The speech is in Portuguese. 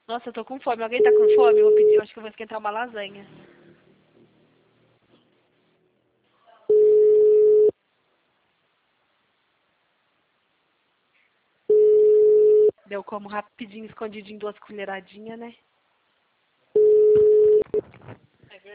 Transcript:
Nossa, eu tô com fome. Alguém tá com fome? Eu vou pedir. Eu acho que eu vou esquentar uma lasanha. Deu como rapidinho, escondidinho, 2 colheradinhas, né?